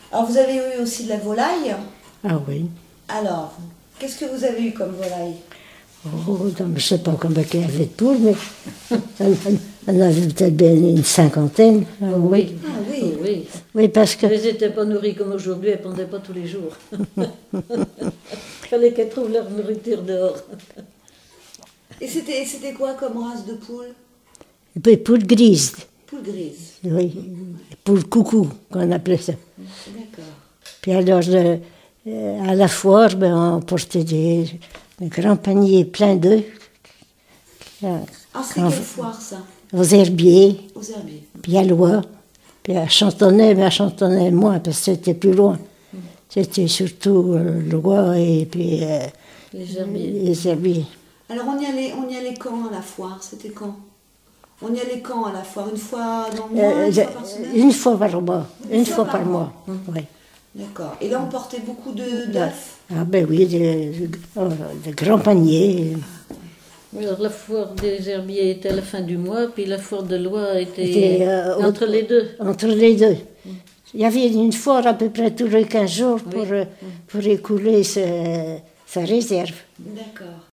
Alors, vous avez eu aussi de la volaille. Ah oui. Alors, qu'est-ce que vous avez eu comme volaille? Oh, non, je ne sais pas combien il y avait de poules, mais on avait peut-être bien une cinquantaine. Ah, oui. Ah oui. Oui. Oui, parce que Elles n'étaient pas nourries comme aujourd'hui, elles ne pendaient pas tous les jours. Il fallait qu'elles trouvent leur nourriture dehors. Et c'était quoi comme race de poule? et puis poules grises, Poule grise. oui, poules coucou, qu'on appelait ça. D'accord. Puis alors, à la foire, ben, on portait des grands paniers pleins d'œufs Ah, c'est quelle foire, ça? aux herbiers, Aux herbiers. puis à Lois, puis à Chantonnay, mais à Chantonnay moins, parce que c'était plus loin. C'était surtout Lois et puis Les herbiers. les herbiers. Alors, on y allait quand à la foire? C'était quand? On y allait quand à la foire? Une fois dans le mois, une fois par semaine? Une fois par mois. Une fois par mois. Oui. D'accord. Et là, on portait beaucoup d'œufs? Ah ben oui, de grands paniers. Alors la foire des herbiers était à la fin du mois, puis la foire de Lois était Était, entre les deux. Entre les deux. Il y avait une foire à peu près tous les 15 jours pour écouler sa réserve. D'accord.